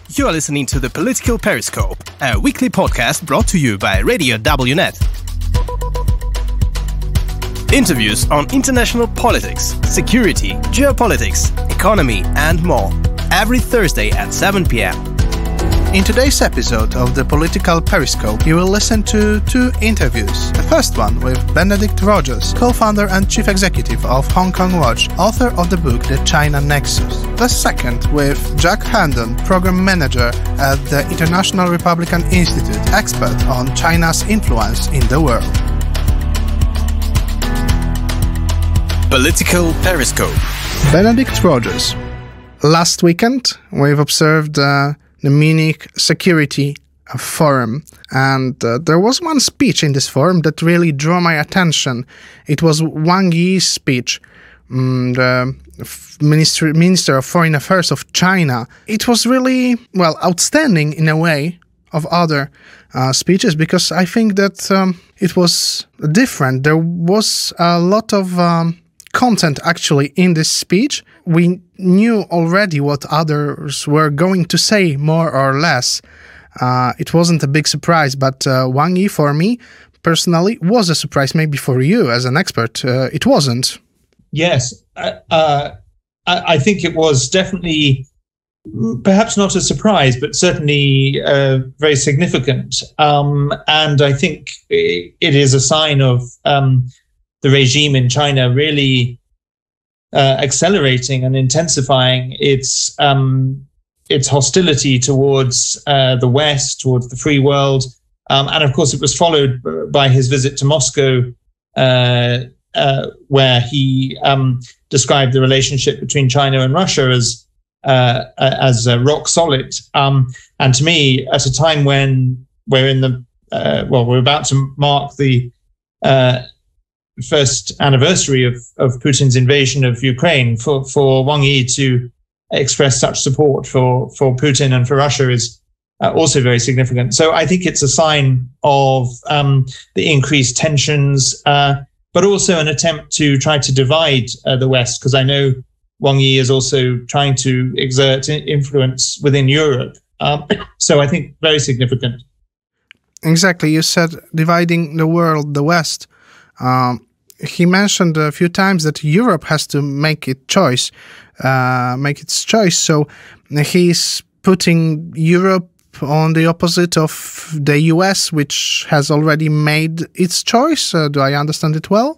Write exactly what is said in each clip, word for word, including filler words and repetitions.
You are listening to the Political Periscope, a weekly podcast brought to you by Radio W Net. Interviews on international politics, security, geopolitics, economy, and more. Every Thursday at seven p.m. In today's episode of the Political Periscope, you will listen to two interviews. The first one with Benedict Rogers, co-founder and chief executive of Hong Kong Watch, author of the book The China Nexus. The second with Jack Herndon, program manager at the International Republican Institute, expert on China's influence in the world. Political Periscope. Benedict Rogers. Last weekend, we've observed uh, the Munich Security Forum, and uh, there was one speech in this forum that really drew my attention. It was Wang Yi's speech, um, the Minister, Minister of Foreign Affairs of China. It was really, well, outstanding in a way of other uh, speeches, because I think that um, it was different. There was a lot of um, content actually in this speech. We knew already what others were going to say, more or less. Uh, it wasn't a big surprise, but uh, Wang Yi, for me, personally, was a surprise. Maybe for you, as an expert, uh, it wasn't. Yes, uh, I, I think it was definitely, perhaps not a surprise, but certainly uh, very significant. Um, and I think it is a sign of um, the regime in China really Uh, accelerating and intensifying its um, its hostility towards uh, the West, towards the free world, um, and of course it was followed by his visit to Moscow, uh, uh, where he um, described the relationship between China and Russia as uh, as uh, rock solid. Um, and to me, at a time when we're in the uh, well, we're about to mark the uh, first anniversary of, of Putin's invasion of Ukraine, for, for Wang Yi to express such support for, for Putin and for Russia is uh, also very significant. So I think it's a sign of um, the increased tensions, uh, but also an attempt to try to divide uh, the West, because I know Wang Yi is also trying to exert influence within Europe. Um, so I think very significant. Exactly. You said dividing the world, the West. Um, he mentioned a few times that Europe has to make its choice, uh, make its choice. So he's putting Europe on the opposite of the U S, which has already made its choice. Uh, do I understand it well?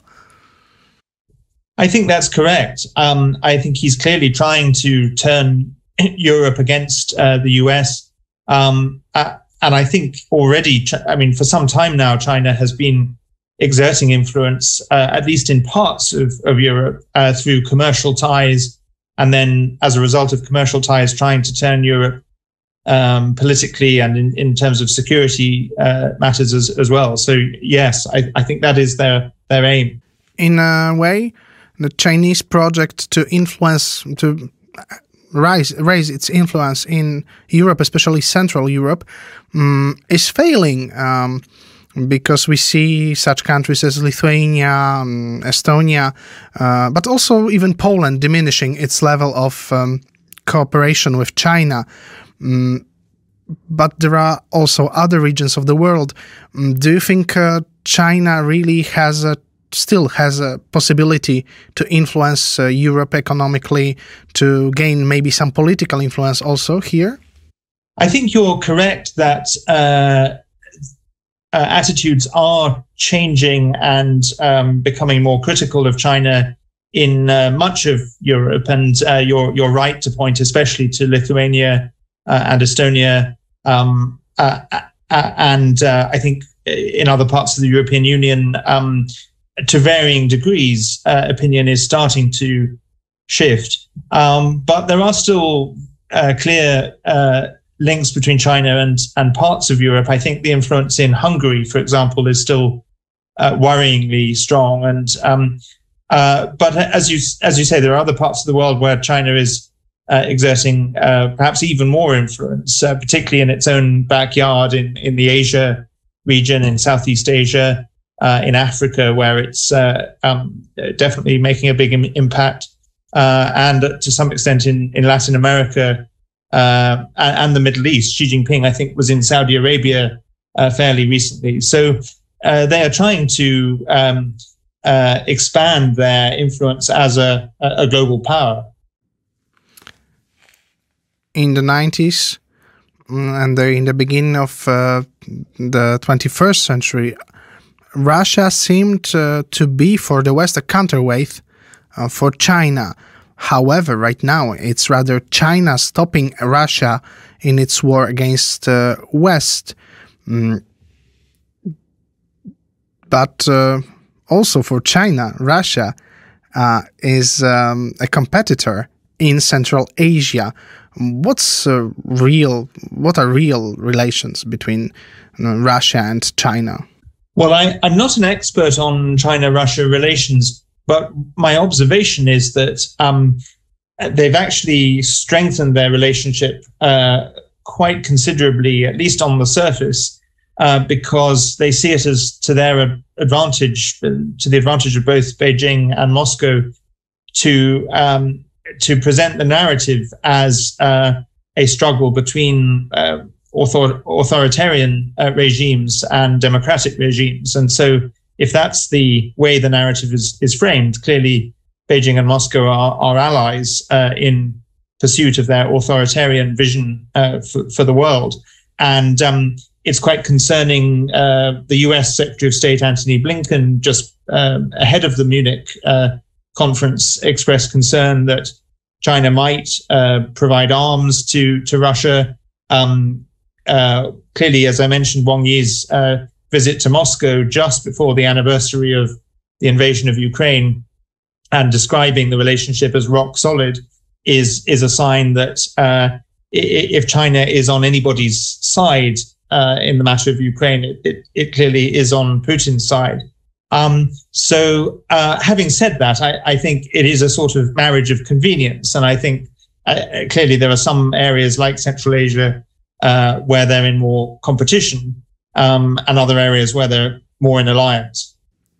I think that's correct. Um, I think he's clearly trying to turn Europe against uh, the U S. Um, uh, and I think already, I mean, for some time now, China has been exerting influence, uh, at least in parts of, of Europe, uh, through commercial ties, and then as a result of commercial ties, trying to turn Europe um, politically and in, in terms of security uh, matters as, as well. So yes, I, I think that is their, their aim. In a way, the Chinese project to influence, to rise, raise its influence in Europe, especially Central Europe, um, is failing. Um, Because we see such countries as Lithuania, um, Estonia, uh, but also even Poland diminishing its level of um, cooperation with China. Um, but there are also other regions of the world. Um, do you think uh, China really has a, still has a possibility to influence uh, Europe economically, to gain maybe some political influence also here? I think you're correct that Uh, Uh, attitudes are changing and um, becoming more critical of China in uh, much of Europe. And uh, you're you're right to point especially to Lithuania uh, and Estonia, um, uh, uh, and uh, I think in other parts of the European Union, um, to varying degrees, uh, opinion is starting to shift. Um, but there are still uh, clear uh, links between China and, and parts of Europe. I think the influence in Hungary, for example, is still uh, worryingly strong. And um, uh, but as you as you say, there are other parts of the world where China is uh, exerting uh, perhaps even more influence, uh, particularly in its own backyard in, in the Asia region, in Southeast Asia, uh, in Africa, where it's uh, um, definitely making a big im- impact, uh, and to some extent in, in Latin America, uh, and, and the Middle East. Xi Jinping, I think, was in Saudi Arabia uh, fairly recently. So uh, they are trying to um, uh, expand their influence as a, a global power. In the nineties and the, in the beginning of uh, the twenty-first century, Russia seemed uh, to be for the West a counterweight uh, for China. However, right now it's rather China stopping Russia in its war against uh, West. Mm. But uh, also for China, Russia uh, is um, a competitor in Central Asia. What's uh, real? What are real relations between you know, Russia and China? Well, I, I'm not an expert on China-Russia relations, but my observation is that um, they've actually strengthened their relationship uh, quite considerably, at least on the surface, uh, because they see it as to their advantage, to the advantage of both Beijing and Moscow, to um, to present the narrative as uh, a struggle between uh, author- authoritarian uh, regimes and democratic regimes. And so if that's the way the narrative is, is framed, clearly Beijing and Moscow are, are allies uh, in pursuit of their authoritarian vision uh, for, for the world. And um, it's quite concerning. Uh, the U S Secretary of State Antony Blinken, just uh, ahead of the Munich uh, conference, expressed concern that China might uh, provide arms to, to Russia. Um, uh, clearly, as I mentioned, Wang Yi's uh, visit to Moscow just before the anniversary of the invasion of Ukraine and describing the relationship as rock solid is, is a sign that uh, if China is on anybody's side uh, in the matter of Ukraine, it, it, it clearly is on Putin's side. Um, so uh, having said that, I, I think it is a sort of marriage of convenience. And I think uh, clearly there are some areas like Central Asia uh, where they're in more competition um, and other areas where they're more in alliance.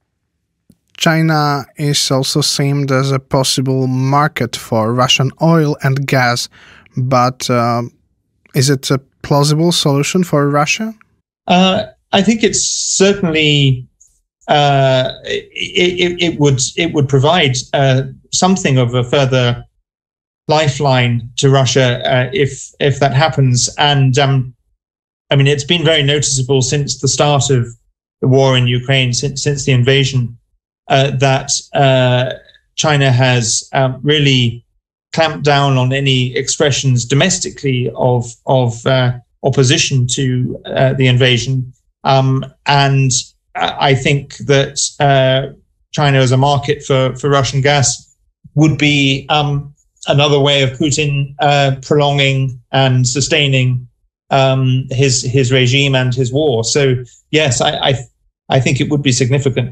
China is also seen as a possible market for Russian oil and gas, but uh, is it a plausible solution for Russia? Uh, I think it's certainly uh, it, it, it would it would provide uh, something of a further lifeline to Russia uh, if if that happens. And um, I mean, it's been very noticeable since the start of the war in Ukraine, since since the invasion. Uh, that uh, China has um, really clamped down on any expressions domestically of of uh, opposition to uh, the invasion, um, and I think that uh, China as a market for for Russian gas would be um, another way of Putin uh, prolonging and sustaining um, his his regime and his war. So yes, I I, I think it would be significant.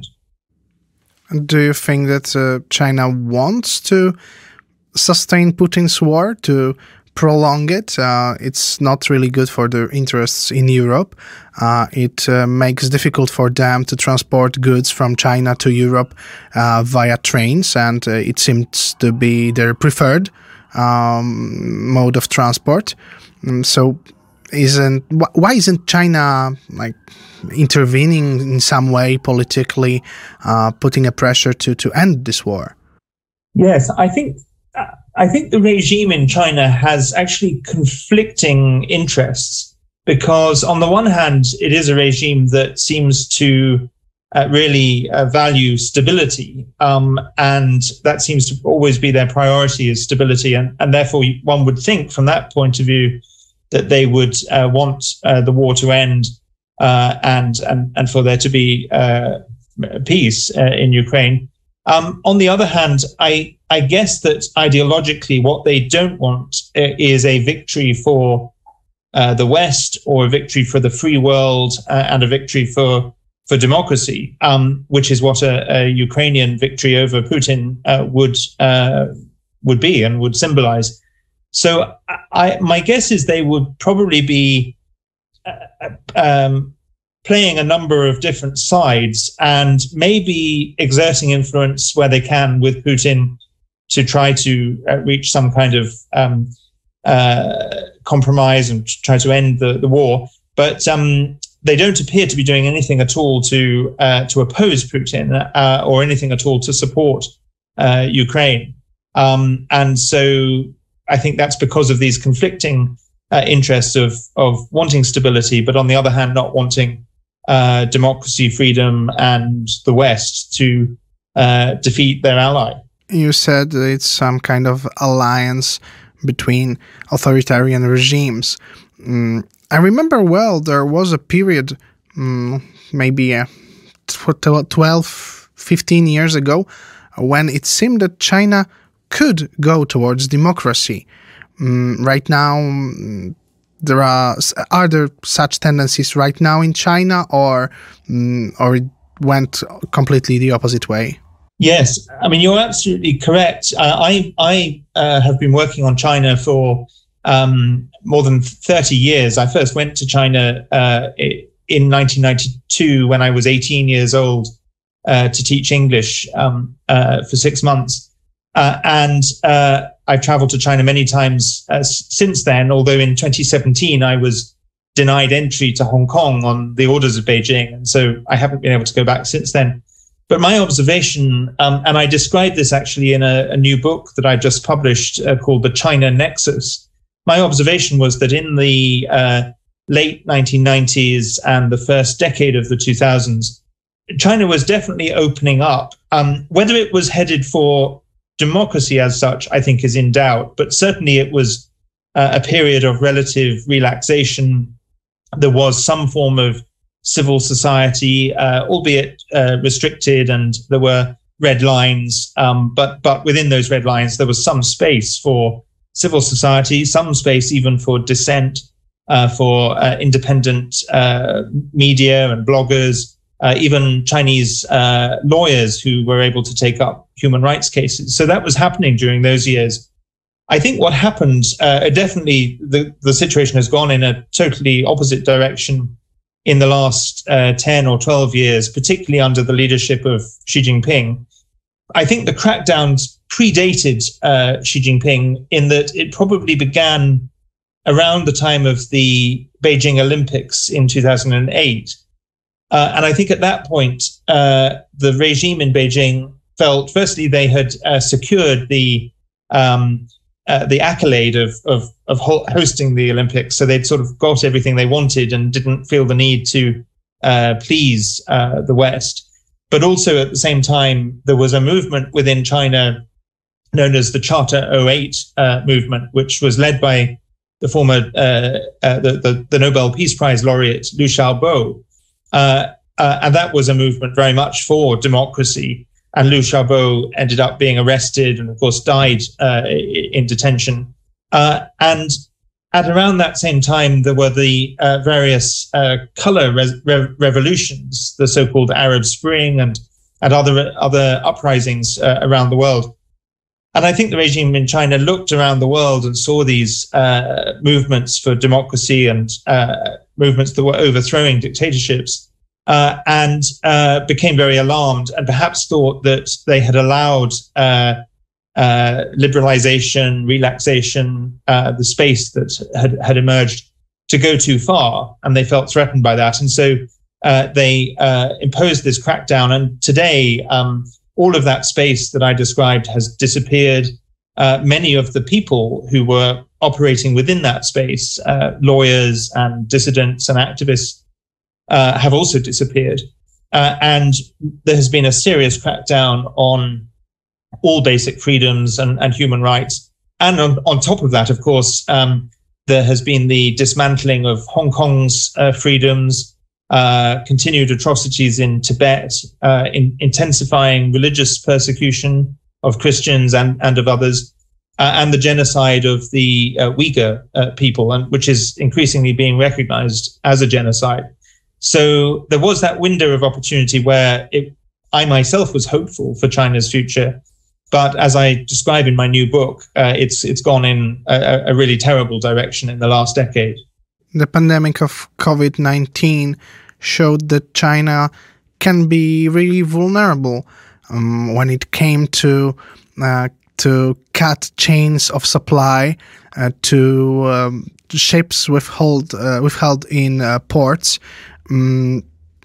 Do you think that uh, China wants to sustain Putin's war, to prolong it? Uh, it's not really good for their interests in Europe. Uh, it uh, makes difficult for them to transport goods from China to Europe uh, via trains, and uh, it seems to be their preferred um, mode of transport. Um, so, isn't wh- why isn't China like intervening in some way politically, uh, putting a pressure to to end this war? Yes, I think I think the regime in China has actually conflicting interests, because on the one hand, it is a regime that seems to uh, really uh, value stability, um, and that seems to always be their priority, is stability, and, and therefore one would think from that point of view that they would uh, want uh, the war to end uh, and, and and for there to be uh, peace uh, in Ukraine. Um, on the other hand, I I guess that ideologically what they don't want uh, is a victory for uh, the West, or a victory for the free world, uh, and a victory for for democracy, um, which is what a, a Ukrainian victory over Putin uh, would uh, would be and would symbolize. So I, my guess is they would probably be uh, um, playing a number of different sides and maybe exerting influence where they can with Putin to try to uh, reach some kind of um, uh, compromise and try to end the, the war. But um, they don't appear to be doing anything at all to uh, to oppose Putin uh, or anything at all to support uh, Ukraine. Um, and so I think that's because of these conflicting uh, interests of of wanting stability, but on the other hand, not wanting uh, democracy, freedom, and the West to uh, defeat their ally. You said it's some kind of alliance between authoritarian regimes. Mm, I remember well there was a period, mm, maybe uh, twelve, fifteen years ago, when it seemed that China could go towards democracy. Mm, right now, mm, there are are there such tendencies right now in China, or mm, or it went completely the opposite way? Yes, I mean, you're absolutely correct. Uh, I I uh, have been working on China for um, more than thirty years. I first went to China uh, in nineteen ninety-two when I was eighteen years old uh, to teach English um, uh, for six months. Uh, and uh, I've traveled to China many times uh, since then, although in twenty seventeen I was denied entry to Hong Kong on the orders of Beijing. And so I haven't been able to go back since then. But my observation, um, and I described this actually in a, a new book that I just published uh, called The China Nexus. My observation was that in the uh, late nineteen nineties and the first decade of the two thousands, China was definitely opening up. Um, whether it was headed for democracy as such, I think is in doubt, but certainly it was uh, a period of relative relaxation. There was some form of civil society, uh, albeit uh, restricted, and there were red lines. Um, but but within those red lines, there was some space for civil society, some space even for dissent, uh, for uh, independent uh, media and bloggers, uh, even Chinese uh, lawyers who were able to take up human rights cases. So that was happening during those years. I think what happened, uh, definitely the, the situation has gone in a totally opposite direction in the last uh, ten or twelve years, particularly under the leadership of Xi Jinping. I think the crackdowns predated uh, Xi Jinping in that it probably began around the time of the Beijing Olympics in two thousand eight. Uh, and I think at that point, uh, the regime in Beijing felt, firstly, they had uh, secured the um, Uh, the accolade of, of of hosting the Olympics, so they'd sort of got everything they wanted and didn't feel the need to uh, please uh, the West. But also at the same time, there was a movement within China known as the Charter oh eight uh, movement, which was led by the former uh, uh, the, the the Nobel Peace Prize laureate Liu Xiaobo, uh, uh, and that was a movement very much for democracy. And Liu Xiaobo ended up being arrested and, of course, died uh, in detention. Uh, and at around that same time, there were the uh, various uh, color re- re- revolutions, the so-called Arab Spring and, and other, other uprisings uh, around the world. And I think the regime in China looked around the world and saw these uh, movements for democracy and uh, movements that were overthrowing dictatorships. Uh, and uh, became very alarmed and perhaps thought that they had allowed uh, uh, liberalization, relaxation, uh, the space that had, had emerged to go too far. And they felt threatened by that. And so uh, they uh, imposed this crackdown. And today, um, all of that space that I described has disappeared. Uh, many of the people who were operating within that space, uh, lawyers and dissidents and activists, Uh, have also disappeared. Uh, and there has been a serious crackdown on all basic freedoms and, and human rights. And on, on top of that, of course, um, there has been the dismantling of Hong Kong's uh, freedoms, uh, continued atrocities in Tibet, uh, in, intensifying religious persecution of Christians and, and of others, uh, and the genocide of the uh, Uyghur uh, people, and which is increasingly being recognized as a genocide. So there was that window of opportunity where it, I myself was hopeful for China's future. But as I describe in my new book, uh, it's it's gone in a, a really terrible direction in the last decade. The pandemic of COVID nineteen showed that China can be really vulnerable um, when it came to uh, to cut chains of supply, uh, to um, ships withhold, uh, withheld in uh, ports. Um,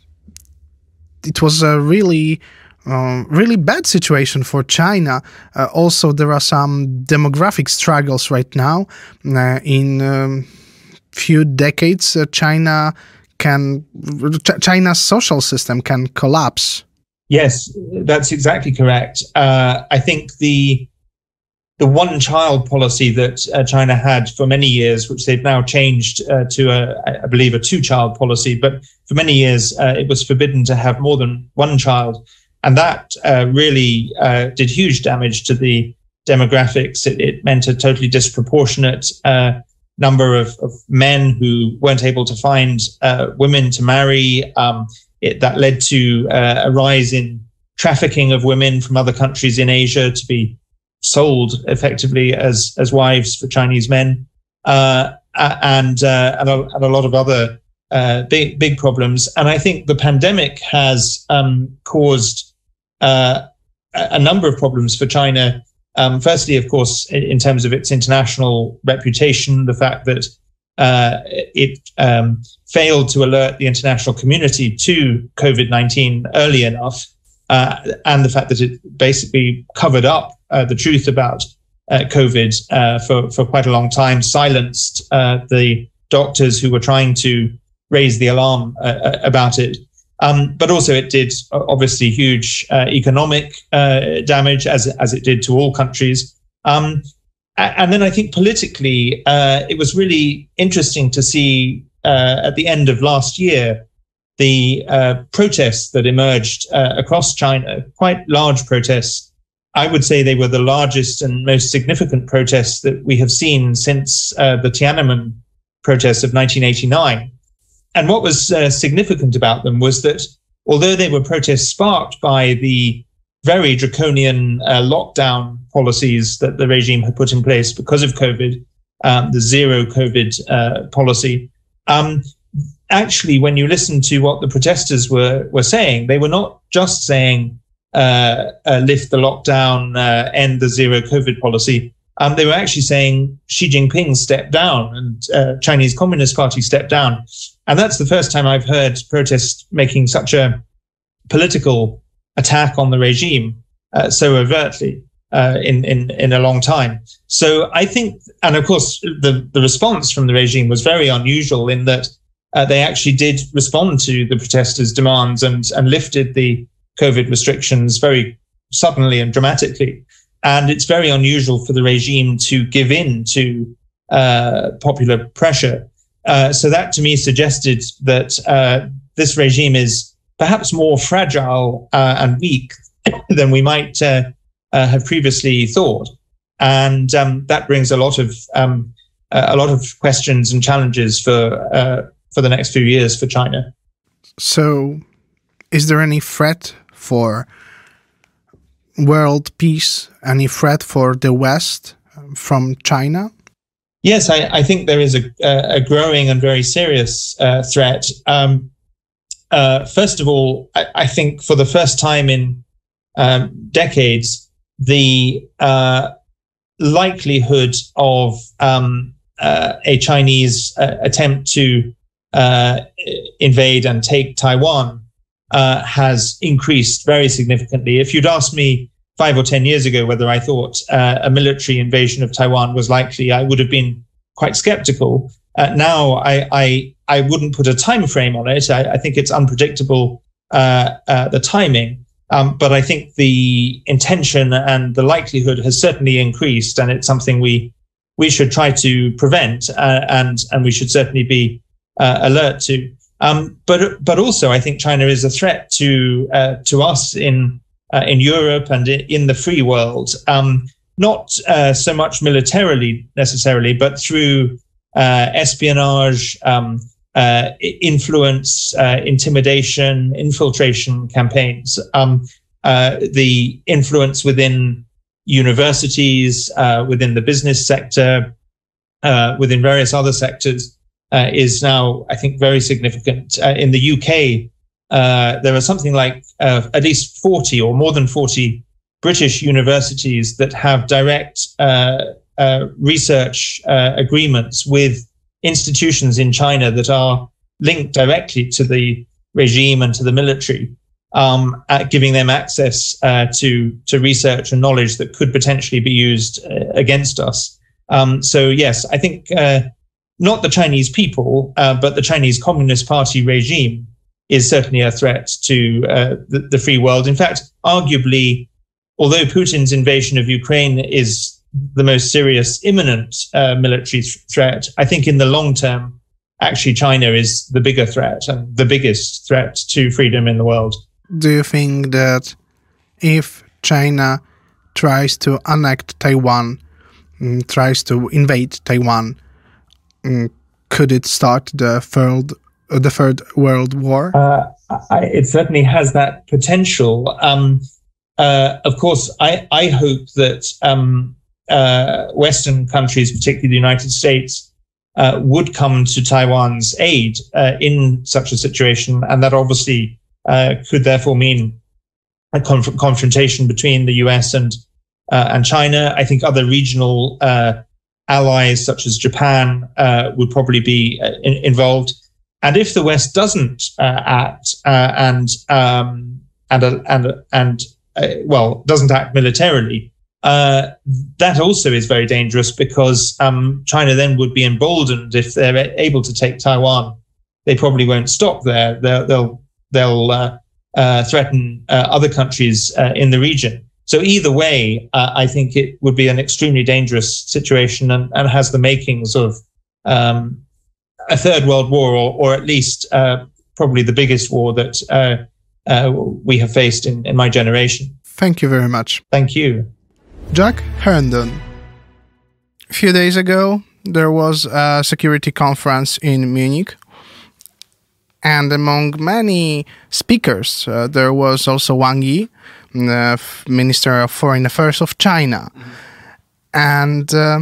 it was a really, uh, really bad situation for China. Uh, also, there are some demographic struggles right now. Uh, in um, few decades, uh, China can, Ch- China's social system can collapse. Yes, that's exactly correct. Uh, I think the the one-child policy that uh, China had for many years, which they've now changed uh, to, a, I believe, a two-child policy, but for many years uh, it was forbidden to have more than one child. And that uh, really uh, did huge damage to the demographics. It, it meant a totally disproportionate uh, number of, of men who weren't able to find uh, women to marry. Um, it, that led to uh, a rise in trafficking of women from other countries in Asia to be sold effectively as as wives for Chinese men, uh, and uh, and, a, and a lot of other uh, big big problems. And I think the pandemic has um, caused uh, a number of problems for China. Um, firstly, of course, in terms of its international reputation, the fact that uh, it um, failed to alert the international community to COVID nineteen early enough, uh, and the fact that it basically covered up Uh, the truth about uh, COVID uh, for, for quite a long time, silenced uh, the doctors who were trying to raise the alarm uh, about it. Um, but also it did obviously huge uh, economic uh, damage, as, as it did to all countries. Um, and then I think politically, uh, it was really interesting to see uh, at the end of last year, the uh, protests that emerged uh, across China, quite large protests. I would say they were the largest and most significant protests that we have seen since uh, the Tiananmen protests of nineteen eighty-nine. And what was uh, significant about them was that although they were protests sparked by the very draconian uh, lockdown policies that the regime had put in place because of COVID, um, the zero COVID uh, policy, um, actually, when you listen to what the protesters were, were saying, they were not just saying, Uh, uh, lift the lockdown, uh, end the zero COVID policy. Um, they were actually saying Xi Jinping stepped down and uh, Chinese Communist Party stepped down. And that's the first time I've heard protests making such a political attack on the regime uh, so overtly uh, in, in, in a long time. So I think, and of course, the, the response from the regime was very unusual in that uh, they actually did respond to the protesters' demands and, and lifted the COVID restrictions very suddenly and dramatically. And it's very unusual for the regime to give in to uh, popular pressure. Uh, so that to me suggested that uh, this regime is perhaps more fragile uh, and weak than we might uh, uh, have previously thought. And um, that brings a lot of um, a lot of questions and challenges for uh, for the next few years for China. So is there any threat for world peace, any threat for the West from China? Yes, I, I think there is a, a growing and very serious uh, threat. Um, uh, first of all, I, I think for the first time in um, decades, the uh, likelihood of um, uh, a Chinese uh, attempt to uh, invade and take Taiwan Uh, has increased very significantly. If you'd asked me five or ten years ago whether I thought uh, a military invasion of Taiwan was likely, I would have been quite skeptical. Uh, now I, I I wouldn't put a time frame on it. I, I think it's unpredictable, uh, uh, the timing, um, but I think the intention and the likelihood has certainly increased, and it's something we we should try to prevent, uh, and and we should certainly be uh, alert to. Um, but but also, I think China is a threat to uh, to us in uh, in Europe and in the free world. Um, not uh, so much militarily necessarily, but through uh, espionage, um, uh, influence, uh, intimidation, infiltration campaigns. Um, uh, the influence within universities, uh, within the business sector, uh, within various other sectors. Uh, is now, I think, very significant. Uh, in the U K, uh, there are something like uh, at least forty or more than forty British universities that have direct uh, uh, research uh, agreements with institutions in China that are linked directly to the regime and to the military, um, at giving them access uh, to to research and knowledge that could potentially be used uh, against us. Um, so yes, I think uh, not the Chinese people, uh, but the Chinese Communist Party regime is certainly a threat to uh, the, the free world. In fact, arguably, although Putin's invasion of Ukraine is the most serious imminent uh, military th- threat, I think in the long term, actually China is the bigger threat and the biggest threat to freedom in the world. Do you think that if China tries to annex Taiwan, mm, tries to invade Taiwan, mm, could it start the third, uh, the third World War? Uh, I, it certainly has that potential. Um, uh, of course, I, I hope that um, uh, Western countries, particularly the United States, uh, would come to Taiwan's aid uh, in such a situation, and that obviously uh, could therefore mean a conf- confrontation between the U S and uh, and China. I think other regional uh, allies, such as Japan, uh, would probably be uh, in- involved. And if the West doesn't uh, act uh, and um, and uh, and and uh, well, doesn't act militarily, uh, that also is very dangerous, because um, China then would be emboldened if they're able to take Taiwan. They probably won't stop there. They'll they'll, they'll uh, uh, threaten uh, other countries uh, in the region. So either way, uh, I think it would be an extremely dangerous situation, and, and has the makings of um, a third world war, or, or at least uh, probably the biggest war that uh, uh, we have faced in, in my generation. Thank you very much. Thank you. Jack Herndon. A few days ago, there was a security conference in Munich, and among many speakers, uh, there was also Wang Yi, the Minister of Foreign Affairs of China. Mm-hmm. And uh,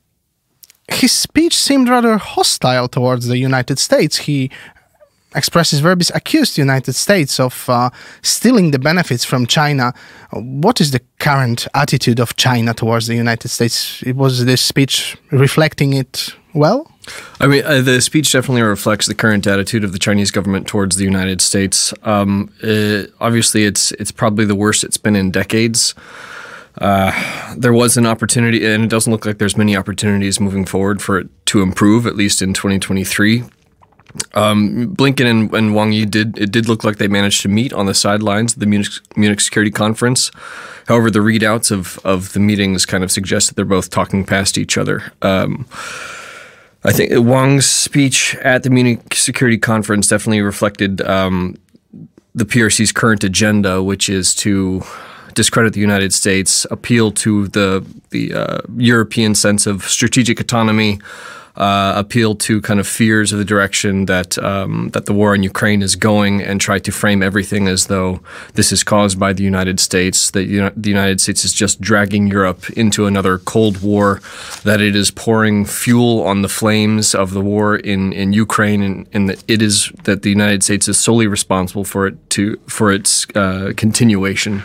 his speech seemed rather hostile towards the United States. He expresses verbis accused the United States of uh, stealing the benefits from China. What is the current attitude of China towards the United States? Was this speech reflecting it well? I mean, uh, the speech definitely reflects the current attitude of the Chinese government towards the United States. Um, uh, obviously, it's it's probably the worst it's been in decades. Uh, there was an opportunity, and it doesn't look like there's many opportunities moving forward for it to improve, at least in twenty twenty-three. Um, Blinken and, and Wang Yi did it did look like they managed to meet on the sidelines of the Munich, Munich Security Conference. However, the readouts of of the meetings kind of suggest that they're both talking past each other. Um, I think Wang's speech at the Munich Security Conference definitely reflected um, the P R C's current agenda, which is to discredit the United States, appeal to the the uh, European sense of strategic autonomy, uh, appeal to kind of fears of the direction that um, that the war in Ukraine is going, and try to frame everything as though this is caused by the United States, that you know, the United States is just dragging Europe into another Cold War, that it is pouring fuel on the flames of the war in, in Ukraine, and, and that it is that the United States is solely responsible for it to for its uh, continuation.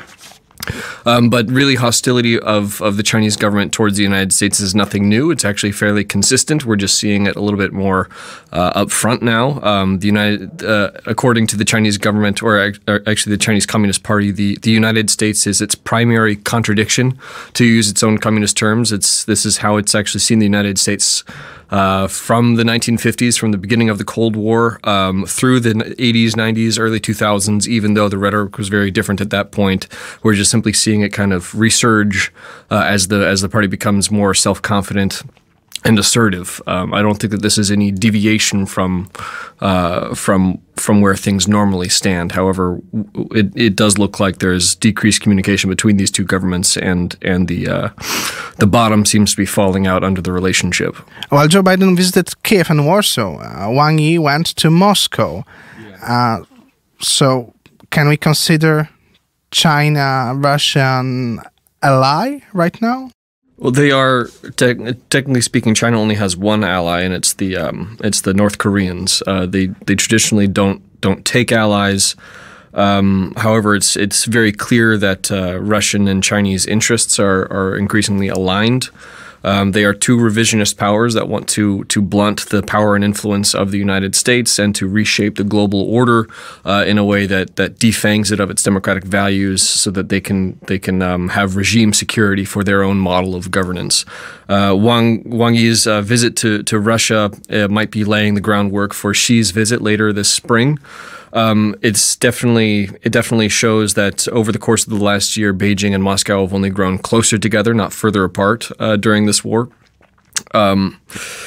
Um, but really, hostility of, of the Chinese government towards the United States is nothing new. It's actually fairly consistent. We're just seeing it a little bit more uh, up front now. Um, the United, uh, according to the Chinese government, or, or actually the Chinese Communist Party, the, the United States is its primary contradiction, to use its own communist terms. It's this is how it's actually seen the United States Uh, from the nineteen fifties, from the beginning of the Cold War, um, through the eighties, nineties, early two thousands, even though the rhetoric was very different at that point. We're just simply seeing it kind of resurge uh, as the as the party becomes more self-confident and assertive. Um, I don't think that this is any deviation from uh, from from where things normally stand. However, it, it does look like there's decreased communication between these two governments, and and the uh, the bottom seems to be falling out under the relationship. While Joe Biden visited Kiev and Warsaw, uh, Wang Yi went to Moscow. Yeah. Uh, so, can we consider China a Russian ally right now? Well, they are te- technically speaking. China only has one ally, and it's the um, it's the North Koreans. Uh, they they traditionally don't don't take allies. Um, however, it's it's very clear that uh, Russian and Chinese interests are are increasingly aligned. Um, they are two revisionist powers that want to to blunt the power and influence of the United States and to reshape the global order uh, in a way that that defangs it of its democratic values, so that they can they can um, have regime security for their own model of governance. Uh, Wang Wang Yi's uh, visit to to Russia uh, might be laying the groundwork for Xi's visit later this spring. Um, it's definitely it definitely shows that over the course of the last year, Beijing and Moscow have only grown closer together, not further apart uh, during this war. Um,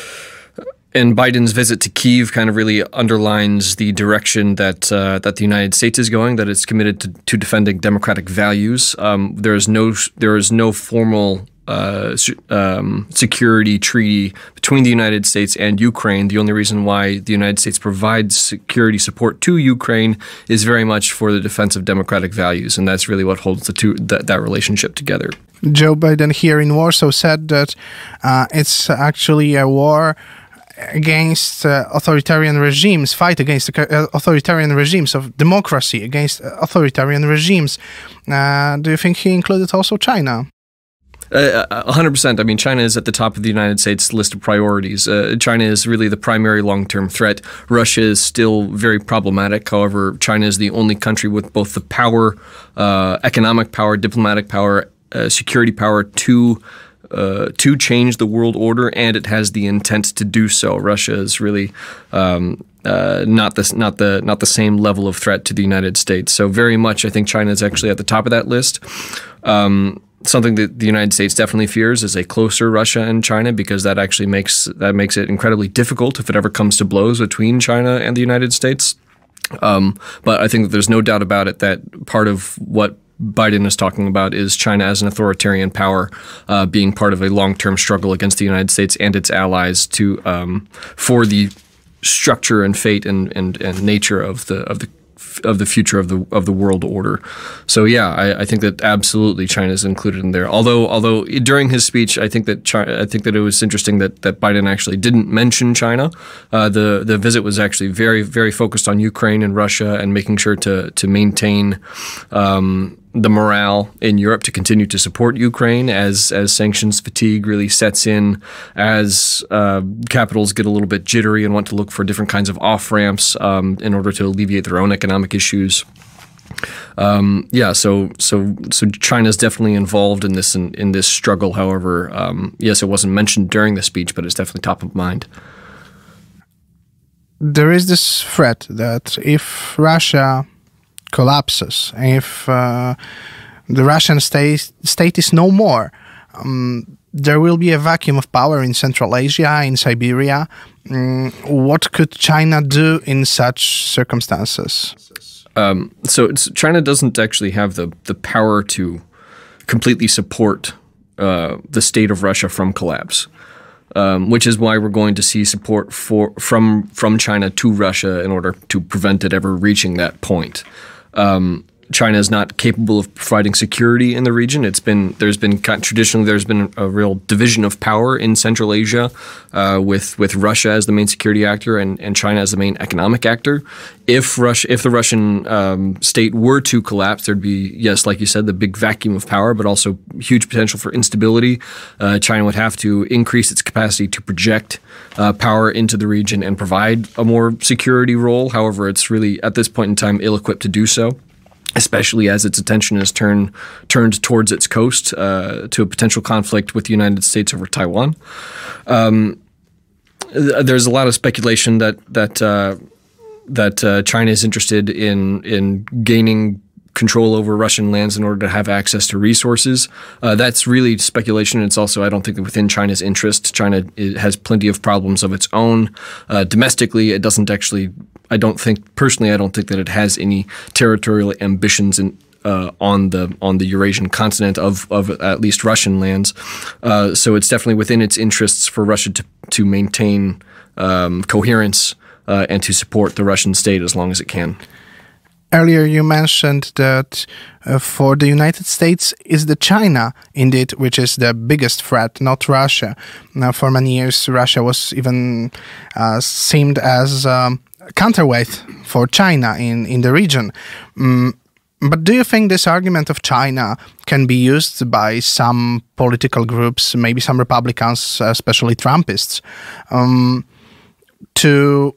and Biden's visit to Kyiv kind of really underlines the direction that uh, that the United States is going, that it's committed to, to defending democratic values. Um, there is no there is no formal Uh, um, security treaty between the United States and Ukraine. The only reason why the United States provides security support to Ukraine is very much for the defense of democratic values, and that's really what holds the two that, that relationship together. Joe Biden here in Warsaw said that uh, it's actually a war against uh, authoritarian regimes, fight against uh, authoritarian regimes of democracy, against authoritarian regimes. Uh, do you think he included also China? Uh, one hundred percent. I mean, China is at the top of the United States list of priorities. Uh, China is really the primary long-term threat. Russia is still very problematic. However, China is the only country with both the power, uh, economic power, diplomatic power, uh, security power to uh, to change the world order, and it has the intent to do so. Russia is really um, uh, not the not the not the same level of threat to the United States. So very much, I think China is actually at the top of that list. Um, Something that the United States definitely fears is a closer Russia and China, because that actually makes that makes it incredibly difficult if it ever comes to blows between China and the United States. Um, but I think that there's no doubt about it that part of what Biden is talking about is China as an authoritarian power uh, being part of a long-term struggle against the United States and its allies to um, for the structure and fate and, and, and nature of the of the of the future of the of the world order. So yeah, I, I think that absolutely China is included in there. Although although during his speech, I think that China, I think that it was interesting that that Biden actually didn't mention China. Uh, the the visit was actually very very focused on Ukraine and Russia and making sure to to maintain Um, the morale in Europe to continue to support Ukraine as as sanctions fatigue really sets in, as uh, capitals get a little bit jittery and want to look for different kinds of off-ramps um, in order to alleviate their own economic issues. Um, yeah, so so so China is definitely involved in this in, in this struggle. However, um, yes, it wasn't mentioned during the speech, but it's definitely top of mind. There is this threat that if Russia collapses, if uh, the Russian state, state is no more, um, there will be a vacuum of power in Central Asia, in Siberia. Um, what could China do in such circumstances? Um, so it's, China doesn't actually have the, the power to completely support uh, the state of Russia from collapse. Um, which is why we're going to see support for from from China to Russia in order to prevent it ever reaching that point. Um, China is not capable of providing security in the region. It's been there's been traditionally there's been a real division of power in Central Asia, uh, with with Russia as the main security actor and, and China as the main economic actor. If Russia, if the Russian um, state were to collapse, there'd be, yes, like you said, the big vacuum of power, but also huge potential for instability. Uh, China would have to increase its capacity to project uh, power into the region and provide a more security role. However, it's really at this point in time ill-equipped to do so, especially as its attention is turned turned towards its coast uh, to a potential conflict with the United States over Taiwan. Um, there's a lot of speculation that that uh, that uh, China is interested in in gaining control over Russian lands in order to have access to resources. Uh, that's really speculation. It's also, I don't think, within China's interest. China it has plenty of problems of its own. Uh, domestically, it doesn't actually, I don't think, personally, I don't think that it has any territorial ambitions in, uh, on the on the Eurasian continent of, of at least Russian lands. Uh, so it's definitely within its interests for Russia to, to maintain um, coherence uh, and to support the Russian state as long as it can. Earlier you mentioned that uh, for the United States is the China, indeed, which is the biggest threat, not Russia. Now, for many years, Russia was even uh, seemed as um, counterweight for China in, in the region. Um, but do you think this argument of China can be used by some political groups, maybe some Republicans, especially Trumpists, um, to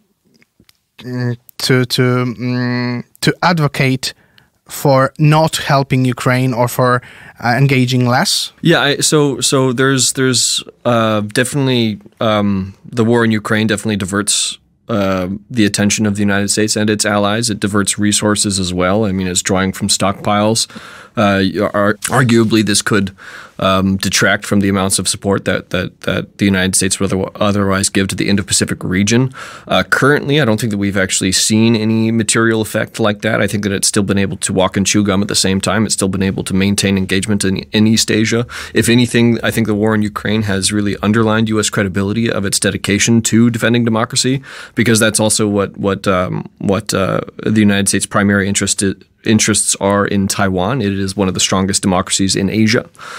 to to um, to advocate for not helping Ukraine or for uh, engaging less? Yeah, I, so so there's there's uh, definitely um, the war in Ukraine definitely diverts uh, the attention of the United States and its allies. It diverts resources as well. I mean, it's drawing from stockpiles. Uh, ar- arguably, this could um, detract from the amounts of support that that, that the United States would otherwise give to the Indo-Pacific region. Uh, currently, I don't think that we've actually seen any material effect like that. I think that it's still been able to walk and chew gum at the same time. It's still been able to maintain engagement in, in East Asia. If anything, I think the war in Ukraine has really underlined U S credibility of its dedication to defending democracy, because that's also what what um, what uh, the United States' primary interest is. interests are in Taiwan. It is one of the strongest democracies in Asia.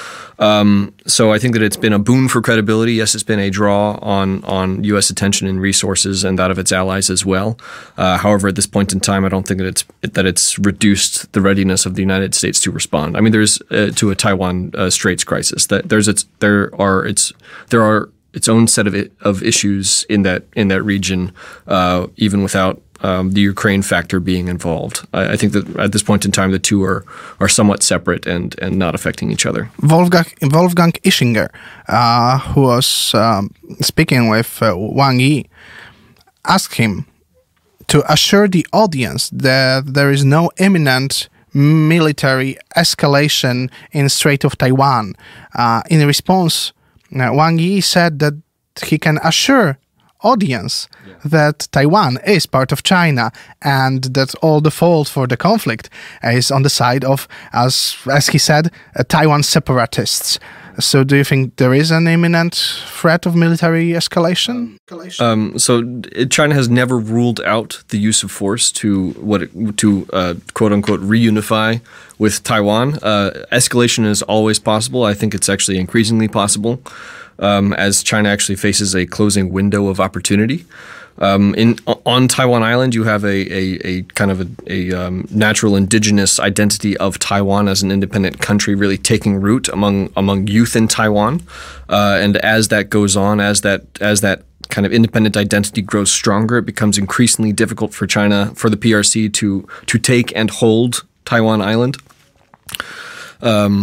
Um, so I think that it's been a boon for credibility. Yes, it's been a draw on on U S attention and resources and that of its allies as well. Uh, however, at this point in time, I don't think that it's that it's reduced the readiness of the United States to respond. I mean, there's uh, to a Taiwan uh, Straits crisis. That there's its there are its there are its own set of it, of issues in that in that region, uh, even without Um, the Ukraine factor being involved. I, I think that at this point in time, the two are are somewhat separate and, and not affecting each other. Wolfgang, Wolfgang Ischinger, uh, who was um, speaking with uh, Wang Yi, asked him to assure the audience that there is no imminent military escalation in Strait of Taiwan. Uh, in response, uh, Wang Yi said that he can assure audience yeah. that Taiwan is part of China and that all the fault for the conflict is on the side of, as as he said, uh, Taiwan separatists. So do you think there is an imminent threat of military escalation? Um, so China has never ruled out the use of force to what it, to uh, quote unquote reunify with Taiwan. Uh, escalation is always possible. I think it's actually increasingly possible. Um, as China actually faces a closing window of opportunity. Um, in on Taiwan Island, you have a, a, a kind of a, a um, natural indigenous identity of Taiwan as an independent country really taking root among among youth in Taiwan. Uh, and as that goes on, as that as that kind of independent identity grows stronger, it becomes increasingly difficult for China, for the P R C to to take and hold Taiwan Island. Um,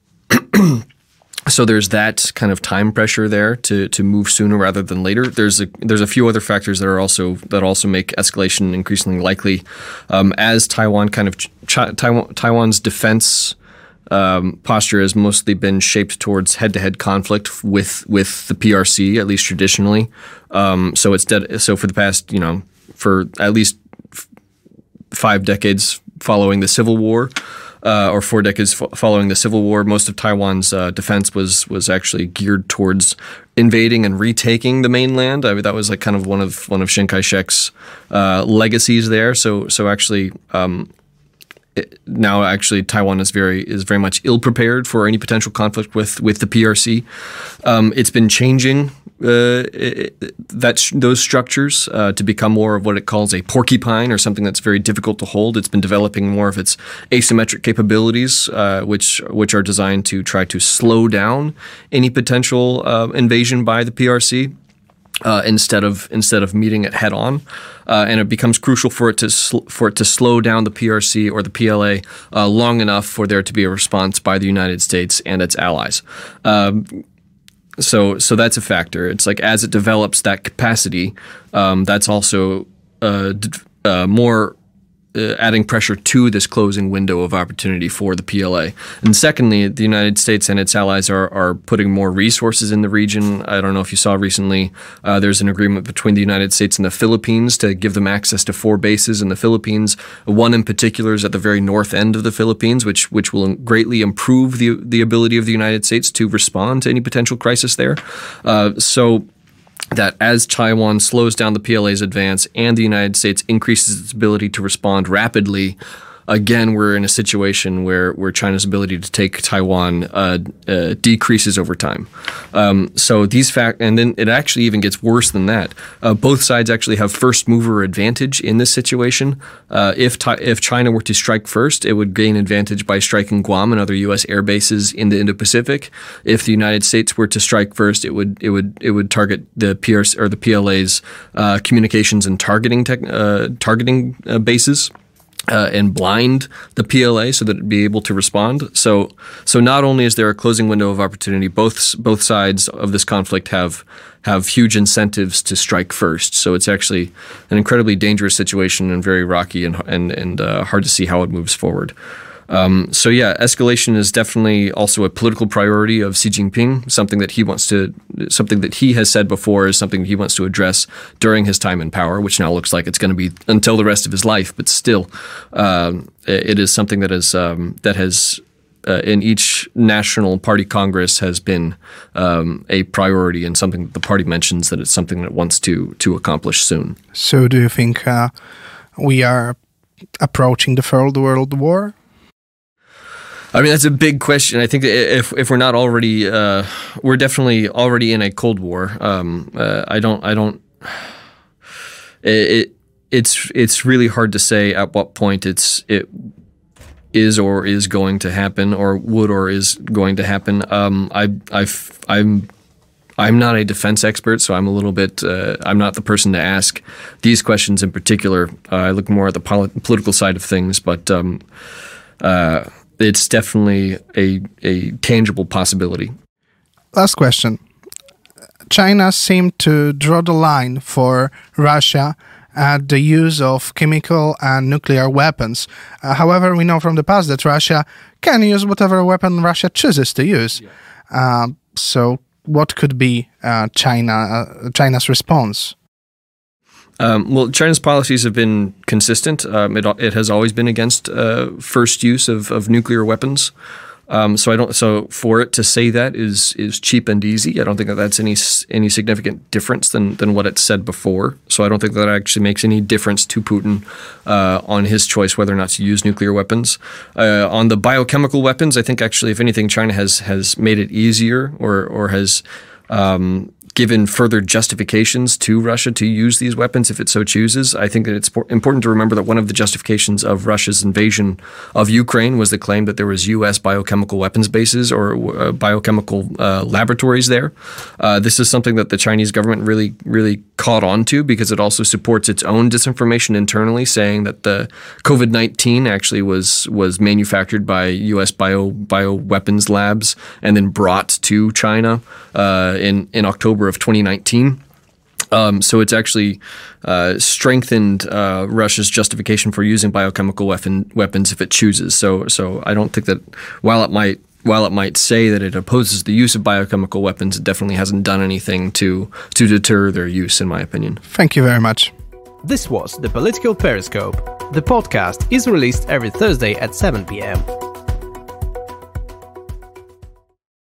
So there's that kind of time pressure there to to move sooner rather than later. There's a there's a few other factors that are also that also make escalation increasingly likely. Um, as Taiwan kind of Ch- Taiwan Taiwan's defense um, posture has mostly been shaped towards head-to-head conflict with with the P R C, at least traditionally. Um, so it's dead. So for the past you know for at least f- five decades following the Civil War. Uh, or four decades f- following the Civil War, most of Taiwan's uh, defense was was actually geared towards invading and retaking the mainland. I mean, that was like kind of one of one of Chiang Kai-shek's uh, legacies there. So so actually. Um, It, now, actually, Taiwan is very is very much ill prepared for any potential conflict with with the P R C. Um, it's been changing uh, it, that those structures uh, to become more of what it calls a porcupine, or something that's very difficult to hold. It's been developing more of its asymmetric capabilities, uh, which which are designed to try to slow down any potential uh, invasion by the P R C. Uh, instead of instead of meeting it head on, uh, and it becomes crucial for it to sl- for it to slow down the P R C or the P L A uh, long enough for there to be a response by the United States and its allies. Um, so so that's a factor. It's like as it develops that capacity, um, that's also uh, d- uh, more. Uh, adding pressure to this closing window of opportunity for the P L A. And secondly, the United States and its allies are are putting more resources in the region. I don't know if you saw recently, uh, there's an agreement between the United States and the Philippines to give them access to four bases in the Philippines. One in particular is at the very north end of the Philippines, which which will greatly improve the the ability of the United States to respond to any potential crisis there. Uh, so that as Taiwan slows down the P L A's advance and the United States increases its ability to respond rapidly, again, we're in a situation where, where China's ability to take Taiwan uh, uh, decreases over time. Um, so these fact, and then it actually even gets worse than that. Uh, both sides actually have first mover advantage in this situation. Uh, if if China were to strike first, it would gain advantage by striking Guam and other U S air bases in the Indo-Pacific. If the United States were to strike first, it would it would it would target the P R C or the P L A's uh, communications and targeting tech, uh, targeting uh, bases. Uh, and blind the P L A so that it'd be able to respond. So, so not only is there a closing window of opportunity, both both sides of this conflict have have huge incentives to strike first. So it's actually an incredibly dangerous situation and very rocky and and and uh, hard to see how it moves forward. Um, so yeah, escalation is definitely also a political priority of Xi Jinping. Something that he wants to, something that he has said before is something he wants to address during his time in power, which now looks like it's going to be until the rest of his life. But still, um, it is something that is um, that has uh, in each national party congress has been um, a priority and something that the party mentions that it's something that it wants to to accomplish soon. So, do you think uh, we are approaching the Third World War? I mean, that's a big question. I think if if we're not already, uh, we're definitely already in a Cold War. Um, uh, I don't, I don't. It, it's it's really hard to say at what point it's it is or is going to happen, or would or is going to happen. Um, I I've, I'm. I'm not a defense expert, so I'm a little bit. Uh, I'm not the person to ask these questions in particular. Uh, I look more at the polit- political side of things, but. Um, uh, It's definitely a, a tangible possibility. Last question. China seemed to draw the line for Russia at the use of chemical and nuclear weapons. Uh, however, we know from the past that Russia can use whatever weapon Russia chooses to use. Yeah. Uh, so what could be uh, China uh, China's response? Um, well, China's policies have been consistent. Um, it it has always been against uh, first use of, of nuclear weapons. Um, so I don't. So for it to say that is is cheap and easy. I don't think that that's any any significant difference than than what it said before. So I don't think that actually makes any difference to Putin uh, on his choice whether or not to use nuclear weapons. Uh, on the biochemical weapons, I think actually, if anything, China has has made it easier or or has. Um, given further justifications to Russia to use these weapons if it so chooses. I think that it's important to remember that one of the justifications of Russia's invasion of Ukraine was the claim that there was U S biochemical weapons bases or uh, biochemical uh, laboratories there. Uh, this is something that the Chinese government really, really caught on to because it also supports its own disinformation internally, saying that the COVID nineteen actually was was manufactured by U S bio bioweapons labs and then brought to China uh, in, in October of twenty nineteen. Um, so it's actually uh, strengthened uh, Russia's justification for using biochemical weapon weapons if it chooses. So, so I don't think that while it might while it might say that it opposes the use of biochemical weapons, it definitely hasn't done anything to to deter their use, in my opinion. Thank you very much. This was the Political Periscope. The podcast is released every Thursday at seven p.m.